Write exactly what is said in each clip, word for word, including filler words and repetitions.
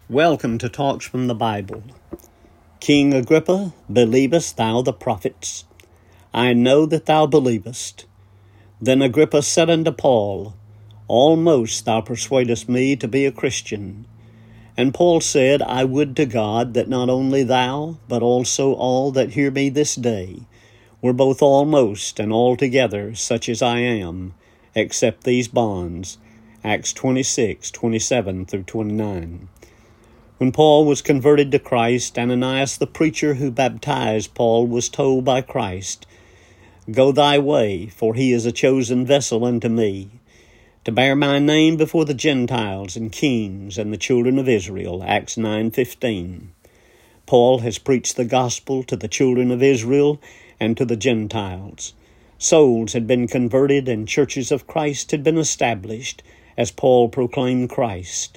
Welcome to Talks from the Bible. King Agrippa, believest thou the prophets? I know that thou believest. Then Agrippa said unto Paul, Almost thou persuadest me to be a Christian. And Paul said, I would to God that not only thou, but also all that hear me this day, were both almost and altogether such as I am, except these bonds. Acts twenty-six, twenty-seven through twenty-nine. When Paul was converted to Christ, Ananias the preacher who baptized Paul was told by Christ, Go thy way, for he is a chosen vessel unto me, to bear my name before the Gentiles and kings and the children of Israel. Acts nine fifteen. Paul has preached the gospel to the children of Israel and to the Gentiles. Souls had been converted and churches of Christ had been established as Paul proclaimed Christ.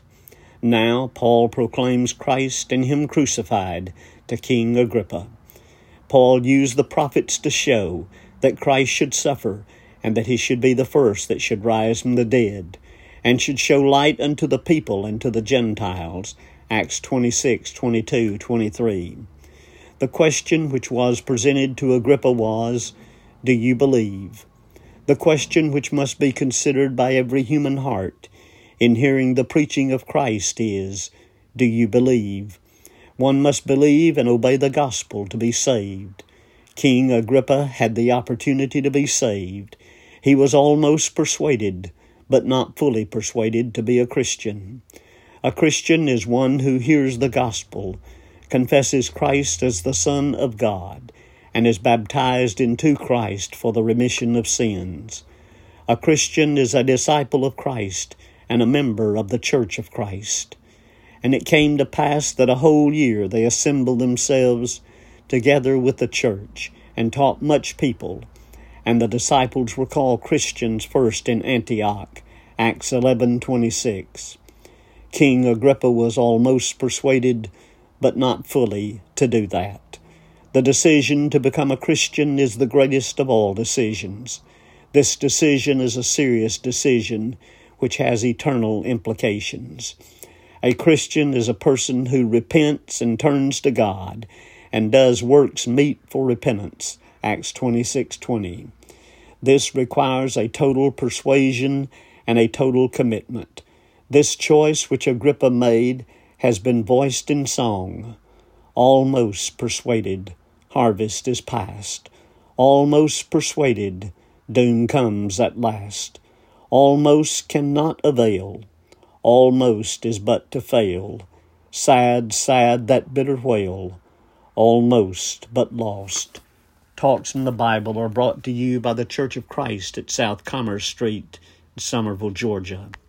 Now Paul proclaims Christ and him crucified to King Agrippa. Paul used the prophets to show that Christ should suffer and that he should be the first that should rise from the dead and should show light unto the people and to the Gentiles. Acts twenty-six, twenty-two, twenty-three. The question which was presented to Agrippa was, Do you believe? The question which must be considered by every human heart in hearing the preaching of Christ is, Do you believe? One must believe and obey the gospel to be saved. King Agrippa had the opportunity to be saved. He was almost persuaded, but not fully persuaded to be a Christian. A Christian is one who hears the gospel, confesses Christ as the Son of God, and is baptized into Christ for the remission of sins. A Christian is a disciple of Christ and a member of the Church of Christ. And it came to pass that a whole year they assembled themselves together with the church and taught much people. And the disciples were called Christians first in Antioch. Acts eleven twenty-six. King Agrippa was almost persuaded, but not fully, to do that. The decision to become a Christian is the greatest of all decisions. This decision is a serious decision which has eternal implications. A Christian is a person who repents and turns to God and does works meet for repentance. Acts twenty-six twenty. This requires a total persuasion and a total commitment. This choice which Agrippa made has been voiced in song. Almost persuaded, harvest is past. Almost persuaded, doom comes at last. Almost cannot avail. Almost is but to fail. Sad, sad that bitter wail. Almost but lost. Talks from the Bible are brought to you by the Church of Christ at South Commerce Street, Somerville, Georgia.